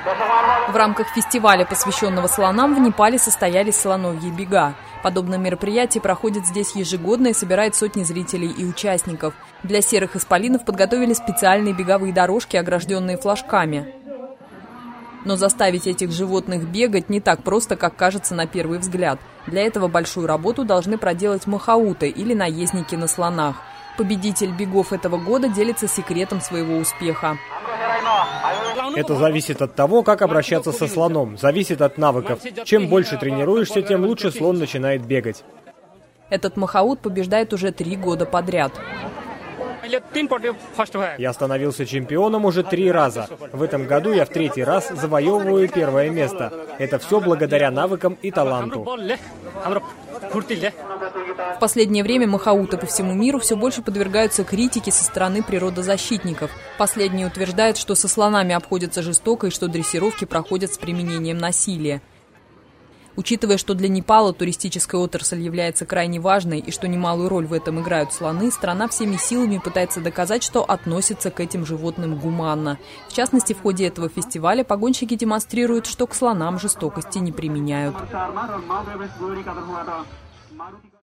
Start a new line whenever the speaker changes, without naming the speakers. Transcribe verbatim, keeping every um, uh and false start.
В рамках фестиваля, посвященного слонам, в Непале состоялись слоновьи бега. Подобное мероприятие проходит здесь ежегодно и собирает сотни зрителей и участников. Для серых исполинов подготовили специальные беговые дорожки, огражденные флажками. Но заставить этих животных бегать не так просто, как кажется на первый взгляд. Для этого большую работу должны проделать махауты или наездники на слонах. Победитель бегов этого года делится секретом своего успеха.
Это зависит от того, как обращаться со слоном, зависит от навыков. Чем больше тренируешься, тем лучше слон начинает бегать.
Этот махаут побеждает уже три года подряд.
Я становился чемпионом уже три раза. В этом году я в третий раз завоевываю первое место. Это все благодаря навыкам и таланту.
В последнее время махауты по всему миру все больше подвергаются критике со стороны природозащитников. Последние утверждают, что со слонами обходятся жестоко и что дрессировки проходят с применением насилия. Учитывая, что для Непала туристическая отрасль является крайне важной и что немалую роль в этом играют слоны, страна всеми силами пытается доказать, что относится к этим животным гуманно. В частности, в ходе этого фестиваля погонщики демонстрируют, что к слонам жестокости не применяют.